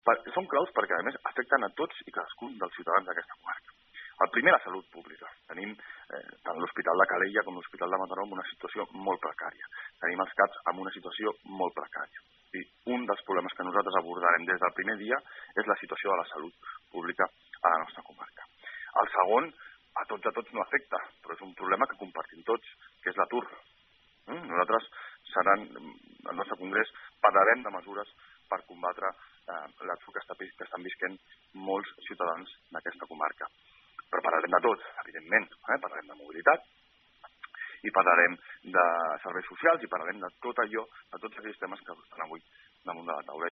Són claus perquè, a més, afecten a tots i cadascun dels ciutadans d'aquesta comarca. El primer, la salut pública. Tenim tant l'Hospital de Calella com l'Hospital de Mataró en una situació molt precària. Tenim els CAPs en una situació molt precària. I un dels problemes que nosaltres abordarem des del primer dia és la situació de la salut pública a la nostra comarca. El segon, a tots no afecta, però és un problema que compartim tots, que és l'atur. Nosaltres al nostre congrés parlarem de mesures per combatre l'atur que estan visquent molts ciutadans d'aquesta comarca. Però parlarem de tot, evidentment. Parlarem de mobilitat i parlarem de serveis socials i parlarem de tot allò, de tots aquells temes que estan avui damunt de la taula.